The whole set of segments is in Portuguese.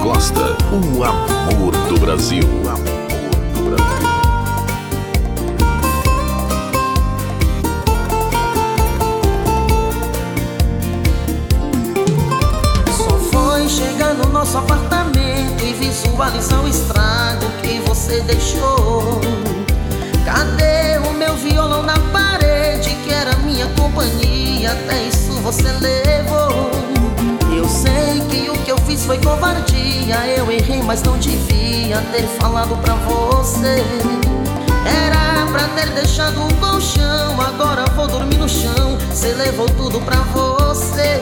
Costa, o amor do Brasil. O amor do Brasil. Só foi chegar no nosso apartamento e visualizar o estrago que você deixou. Cadê o meu violão na parede, que era minha companhia? Até isso você levou. Eu sei que o que eu fiz foi covardia. Eu errei, mas não devia ter falado pra você. Era pra ter deixado o colchão, agora vou dormir no chão. Cê levou tudo pra você.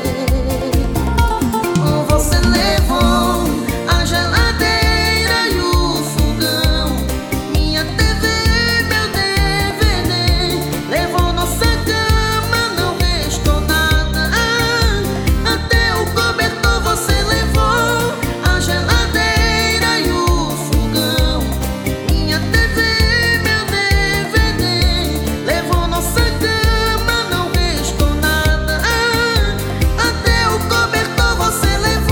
Você levou a geladeira e o fogão, minha TV, meu DVD. Levou nossa cama, não restou nada. Até o cobertor você levou. A geladeira e o fogão, minha TV, meu DVD. Levou nossa cama, não restou nada. Até o cobertor você levou.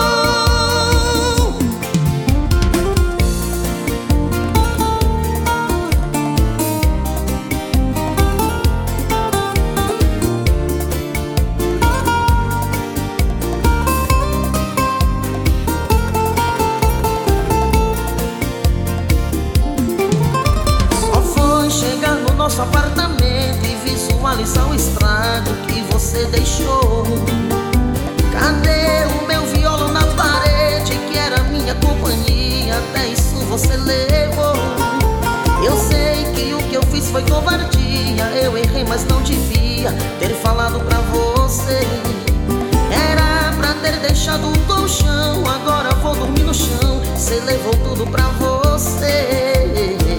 Só foi chegar no nosso apartamento e visualizar o estrago que você deixou. Cadê o meu violão na parede, que era minha companhia? Até isso você levou. Eu sei que o que eu fiz foi covardia. Eu errei, mas não devia ter falado pra você. Era pra ter deixado o colchão, agora vou dormir no chão. Cê levou tudo pra você.